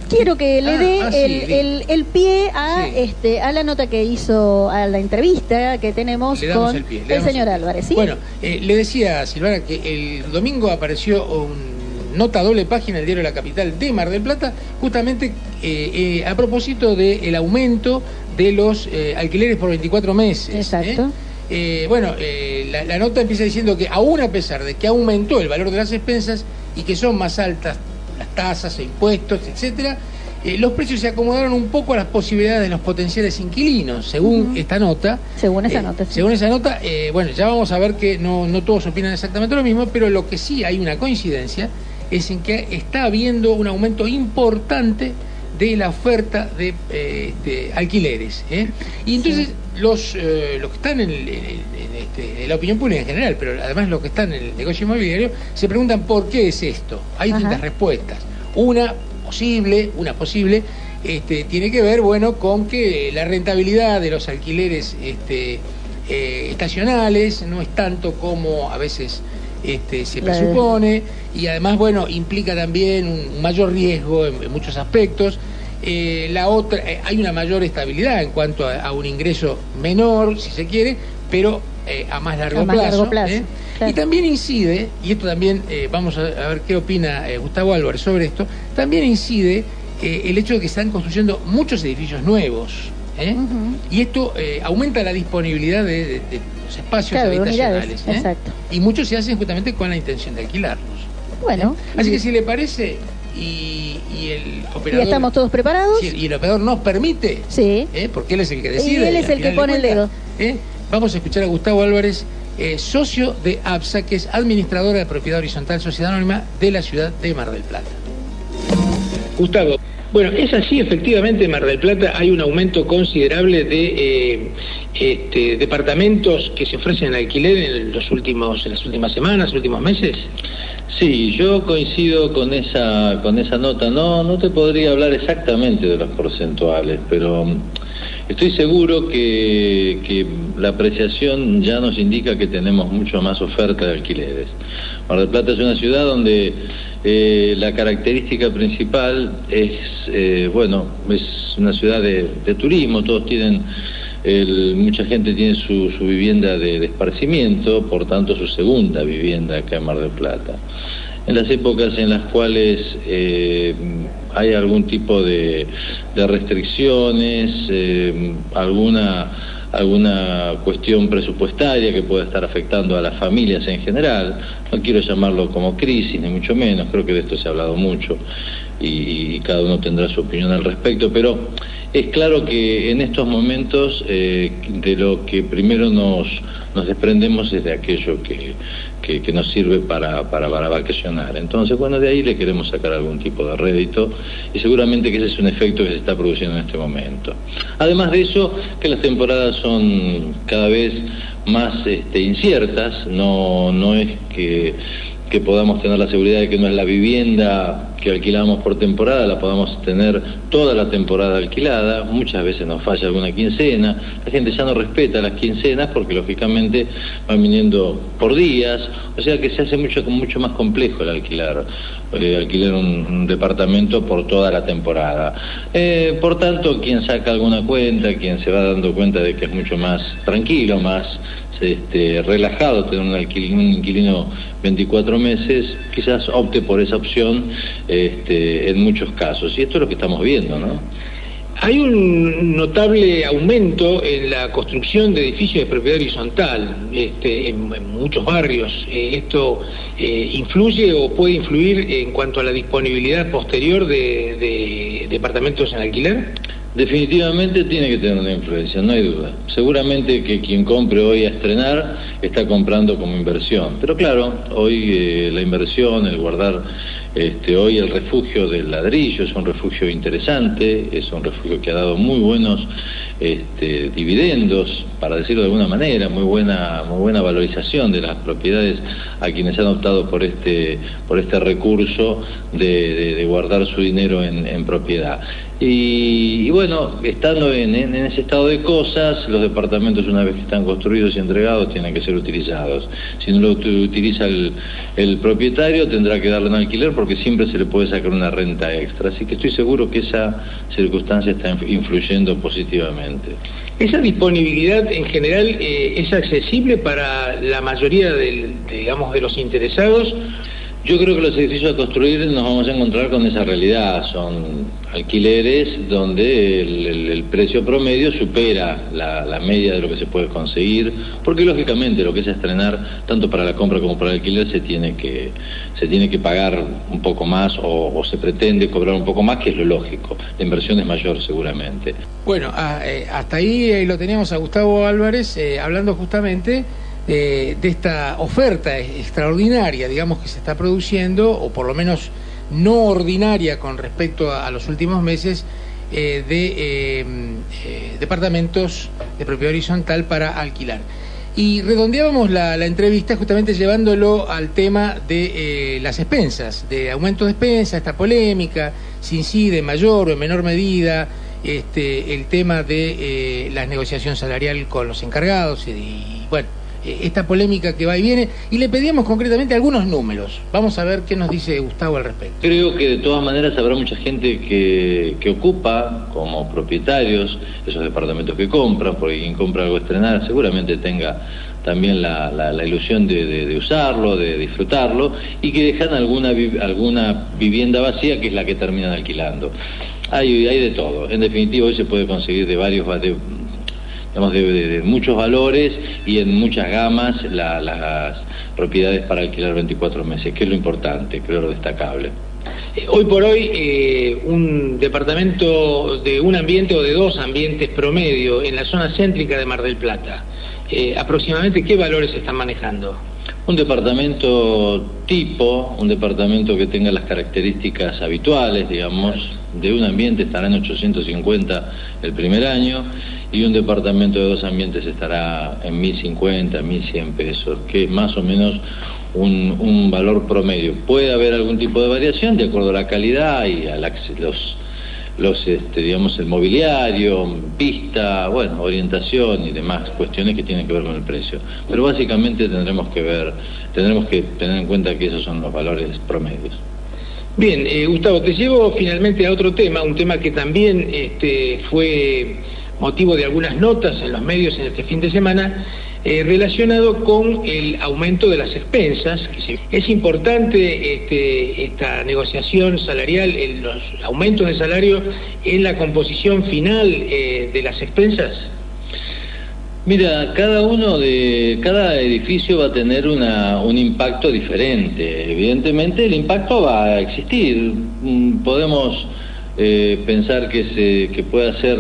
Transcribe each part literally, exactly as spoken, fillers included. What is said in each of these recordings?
quiero que le ah, dé ah, el, sí, el, el pie a sí. este a la nota que hizo, a la entrevista que tenemos con el, pie, el señor el Álvarez, ¿sí? Bueno, eh, le decía a Silvana que el domingo apareció un nota doble página del diario La Capital de Mar del Plata, justamente eh, eh, a propósito del aumento de los eh, alquileres por veinticuatro meses. Exacto. ¿eh? Eh, bueno, eh, la, la nota empieza diciendo que aún a pesar de que aumentó el valor de las expensas y que son más altas las tasas e impuestos, etcétera, eh, los precios se acomodaron un poco a las posibilidades de los potenciales inquilinos, según uh-huh. esta nota. Según esa eh, nota. Sí. Según esa nota, eh, bueno, ya vamos a ver que no, no todos opinan exactamente lo mismo, pero lo que sí hay una coincidencia es en que está habiendo un aumento importante de la oferta de, eh, de alquileres. ¿eh? Y entonces sí. los, eh, los que están en, en, en, este, en la opinión pública en general, pero además los que están en el negocio inmobiliario, se preguntan por qué es esto. Hay distintas Ajá. respuestas. Una posible, una posible, este, tiene que ver, bueno, con que la rentabilidad de los alquileres este, eh, estacionales no es tanto como a veces Este, se presupone, y además, bueno, implica también un mayor riesgo en, en muchos aspectos. Eh, la otra, eh, hay una mayor estabilidad en cuanto a, a un ingreso menor, si se quiere, pero eh, a más largo a más plazo. Largo plazo. ¿eh? Claro. Y también incide, y esto también, eh, vamos a, a ver qué opina eh, Gustavo Álvarez sobre esto, también incide eh, el hecho de que están construyendo muchos edificios nuevos. ¿eh? Uh-huh. Y esto eh, aumenta la disponibilidad de, de, de los espacios claro, habitacionales. ¿eh? Exacto. Y muchos se hacen justamente con la intención de alquilarlos. Bueno. ¿eh? Así que si le parece, y, y el operador... ¿Y estamos todos preparados? Si, y el operador nos permite, sí. ¿eh? porque él es el que decide. Y él es el que pone el dedo. ¿eh? Vamos a escuchar a Gustavo Álvarez, eh, socio de APSA, que es administradora de Propiedad Horizontal Sociedad Anónima de la ciudad de Mar del Plata. Gustavo. Bueno, es así, efectivamente, en Mar del Plata hay un aumento considerable de eh, este, departamentos que se ofrecen en alquiler en los últimos, en las últimas semanas, últimos meses. Sí, yo coincido con esa, con esa nota. No, no te podría hablar exactamente de los porcentuales, pero estoy seguro que, que la apreciación ya nos indica que tenemos mucho más oferta de alquileres. Mar del Plata es una ciudad donde eh, la característica principal es, eh, bueno, es una ciudad de, de turismo, todos tienen, el, mucha gente tiene su, su vivienda de, de esparcimiento, por tanto su segunda vivienda acá en Mar del Plata. En las épocas en las cuales eh, hay algún tipo de, de restricciones, eh, alguna... alguna cuestión presupuestaria que pueda estar afectando a las familias en general, no quiero llamarlo como crisis, ni mucho menos, creo que de esto se ha hablado mucho y, y cada uno tendrá su opinión al respecto, pero es claro que en estos momentos eh, de lo que primero nos, nos desprendemos es de aquello que, que, que nos sirve para, para, para vacacionar. Entonces, bueno, de ahí le queremos sacar algún tipo de rédito y seguramente que ese es un efecto que se está produciendo en este momento. Además de eso, que las temporadas son cada vez más este, inciertas, no, no es que, que podamos tener la seguridad de que no es la vivienda que alquilamos por temporada, la podamos tener toda la temporada alquilada, muchas veces nos falla alguna quincena, la gente ya no respeta las quincenas porque lógicamente van viniendo por días, o sea que se hace mucho, mucho más complejo el alquilar, eh, alquilar un, un departamento por toda la temporada. Eh, por tanto, quien saca alguna cuenta, quien se va dando cuenta de que es mucho más tranquilo, más Este, relajado tener un, alquil, un inquilino veinticuatro meses, quizás opte por esa opción este, en muchos casos, y esto es lo que estamos viendo, ¿no? Hay un notable aumento en la construcción de edificios de propiedad horizontal este, en, en muchos barrios. Eh, ¿Esto eh, influye o puede influir en cuanto a la disponibilidad posterior de, de departamentos en alquiler? Definitivamente tiene que tener una influencia, no hay duda. Seguramente que quien compre hoy a estrenar está comprando como inversión. Pero claro, hoy eh, la inversión, el guardar este, hoy el refugio del ladrillo es un refugio interesante, es un refugio que ha dado muy buenos este, dividendos, para decirlo de alguna manera, muy buena, muy buena valorización de las propiedades a quienes han optado por este, por este recurso de, de, de guardar su dinero en, en propiedad. Y, y bueno, estando en, en, en ese estado de cosas, los departamentos una vez que están construidos y entregados tienen que ser utilizados. Si no lo utiliza el, el propietario, tendrá que darle en alquiler porque siempre se le puede sacar una renta extra. Así que estoy seguro que esa circunstancia está influyendo positivamente. ¿Esa disponibilidad en general eh, es accesible para la mayoría del, de, digamos, de los interesados? Yo creo que los edificios a construir nos vamos a encontrar con esa realidad. Son alquileres donde el, el, el precio promedio supera la, la media de lo que se puede conseguir, porque lógicamente lo que es estrenar, tanto para la compra como para el alquiler, se tiene que, se tiene que pagar un poco más o, o se pretende cobrar un poco más, que es lo lógico. La inversión es mayor seguramente. Bueno, a, eh, hasta ahí eh, lo teníamos a Gustavo Álvarez eh, hablando justamente Eh, de esta oferta extraordinaria, digamos, que se está produciendo, o por lo menos no ordinaria con respecto a, a los últimos meses, eh, de eh, eh, departamentos de propiedad horizontal para alquilar. Y redondeábamos la, la entrevista justamente llevándolo al tema de eh, las expensas, de aumento de expensas, esta polémica, si incide en mayor o en menor medida este, el tema de eh, la negociación salarial con los encargados y, y bueno, esta polémica que va y viene, y le pedíamos concretamente algunos números. Vamos a ver qué nos dice Gustavo al respecto. Creo que de todas maneras habrá mucha gente que, que ocupa como propietarios esos departamentos que compran, porque quien compra algo estrenado seguramente tenga también la, la, la ilusión de, de, de usarlo, de disfrutarlo, y que dejan alguna, alguna vivienda vacía, que es la que terminan alquilando. Hay, hay de todo. En definitiva, hoy se puede conseguir de varios... De, digamos, de, de, de muchos valores y en muchas gamas la, las propiedades para alquilar veinticuatro meses, que es lo importante, creo lo destacable. Eh, hoy por hoy, eh, un departamento de un ambiente o de dos ambientes promedio en la zona céntrica de Mar del Plata, eh, aproximadamente, ¿qué valores se están manejando? Un departamento tipo, un departamento que tenga las características habituales, digamos, de un ambiente estará en ochocientos cincuenta el primer año, y un departamento de dos ambientes estará en mil cincuenta, mil cien pesos, que es más o menos un, un valor promedio. Puede haber algún tipo de variación de acuerdo a la calidad y a la, los, los este, digamos, el mobiliario, pista, bueno, orientación y demás cuestiones que tienen que ver con el precio. Pero básicamente tendremos que ver, tendremos que tener en cuenta que esos son los valores promedios. Bien, eh, Gustavo, te llevo finalmente a otro tema, un tema que también este, fue motivo de algunas notas en los medios en este fin de semana, eh, relacionado con el aumento de las expensas. Es importante este, esta negociación salarial, el, los aumentos de salario en la composición final eh, de las expensas. Mira, cada uno de cada edificio va a tener una, un impacto diferente. Evidentemente el impacto va a existir. Podemos eh, pensar que se que pueda ser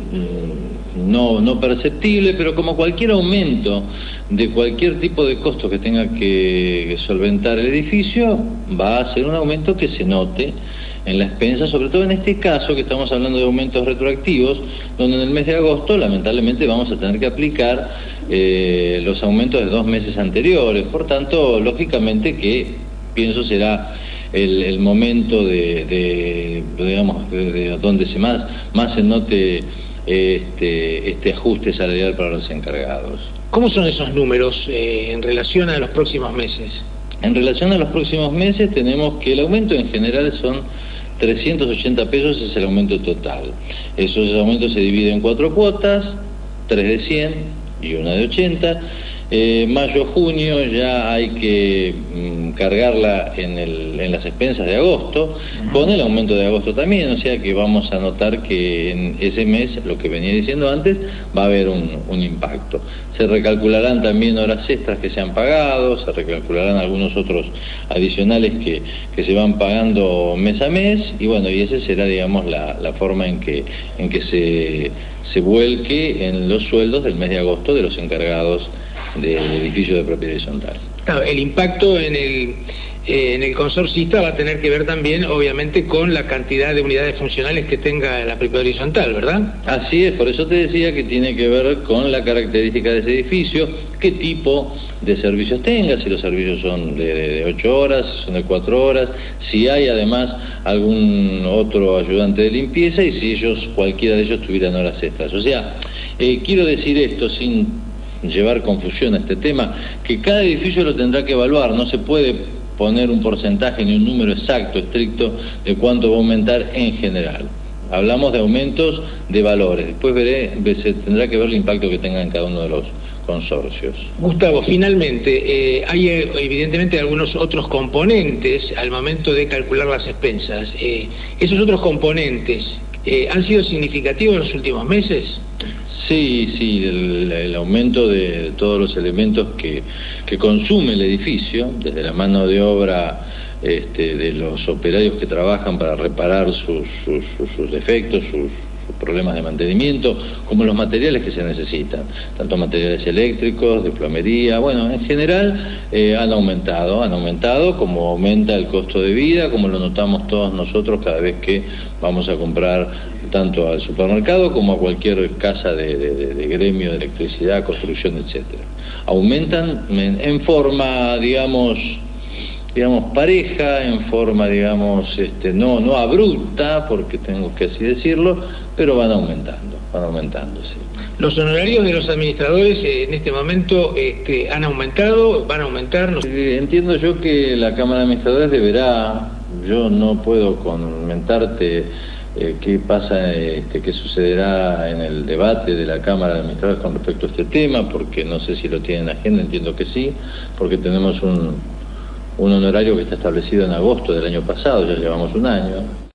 no no perceptible, pero como cualquier aumento de cualquier tipo de costo que tenga que solventar el edificio, va a ser un aumento que se note en la expensa, sobre todo en este caso que estamos hablando de aumentos retroactivos, donde en el mes de agosto lamentablemente vamos a tener que aplicar eh, los aumentos de dos meses anteriores. Por tanto, lógicamente que pienso será el, el momento de, de digamos, de, de donde se más, más se note este, este ajuste salarial para los encargados. ¿Cómo son esos números eh, en relación a los próximos meses? En relación a los próximos meses tenemos que el aumento en general son trescientos ochenta pesos, es el aumento total. Esos aumentos se dividen en cuatro cuotas, tres de cien y una de ochenta. Eh, mayo, junio ya hay que mm, cargarla en, el, en las expensas de agosto, con el aumento de agosto también, o sea que vamos a notar que en ese mes, lo que venía diciendo antes, va a haber un, un impacto. Se recalcularán también horas extras que se han pagado, se recalcularán algunos otros adicionales que, que se van pagando mes a mes, y bueno, y esa será, digamos, la, la forma en que, en que se, se vuelque en los sueldos del mes de agosto de los encargados del edificio de propiedad horizontal. Claro, el impacto en el, eh, en el consorcista va a tener que ver también, obviamente, con la cantidad de unidades funcionales que tenga la propiedad horizontal, ¿verdad? Así es, por eso te decía que tiene que ver con la característica de ese edificio, qué tipo de servicios tenga, si los servicios son de, de ocho horas, son de cuatro horas, si hay además algún otro ayudante de limpieza y si ellos, cualquiera de ellos, tuvieran horas extras. O sea, eh, quiero decir esto sin llevar confusión a este tema, que cada edificio lo tendrá que evaluar, no se puede poner un porcentaje ni un número exacto, estricto, de cuánto va a aumentar en general. Hablamos de aumentos de valores, después veré, se tendrá que ver el impacto que tenga en cada uno de los consorcios. Gustavo, finalmente, eh, hay eh, evidentemente algunos otros componentes al momento de calcular las expensas. Eh, ¿Esos otros componentes eh, han sido significativos en los últimos meses? Sí, sí, el, el aumento de todos los elementos que, que consume el edificio, desde la mano de obra este, de los operarios que trabajan para reparar sus, sus, sus, sus defectos, sus, sus problemas de mantenimiento, como los materiales que se necesitan, tanto materiales eléctricos, de plomería, bueno, en general eh, han aumentado, han aumentado como aumenta el costo de vida, como lo notamos todos nosotros cada vez que vamos a comprar tanto al supermercado como a cualquier casa de, de, de gremio de electricidad, construcción, etcétera. Aumentan en, en forma, digamos, digamos pareja, en forma, digamos, este, no, no abrupta, porque tengo que así decirlo, pero van aumentando, van aumentando, sí. ¿Los honorarios de los administradores eh, en este momento este, han aumentado, van a aumentar? No sé. Entiendo yo que la Cámara de Administradores deberá, yo no puedo comentarte Eh, qué pasa, este, qué sucederá en el debate de la Cámara de Administradores con respecto a este tema, porque no sé si lo tienen en agenda, entiendo que sí, porque tenemos un, un honorario que está establecido en agosto del año pasado, ya llevamos un año.